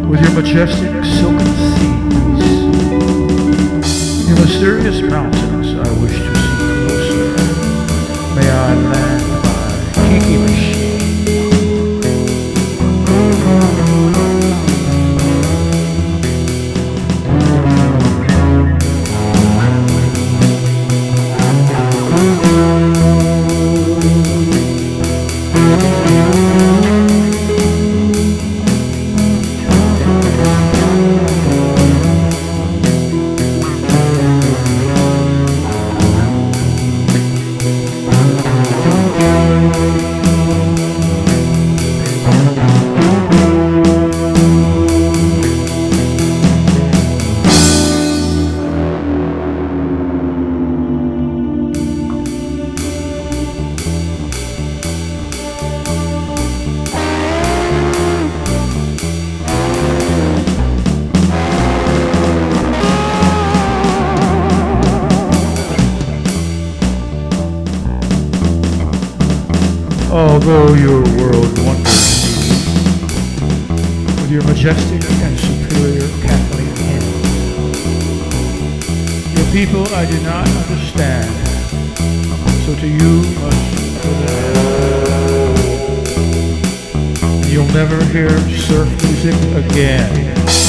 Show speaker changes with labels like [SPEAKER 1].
[SPEAKER 1] with your majestic silken seas, your mysterious mountains I wish to see closer. May I land my Kiki machine. Although your world wonders me with your majestic and superior Kathleen hymns, your people I do not understand, so to you must present. You'll never hear surf music again.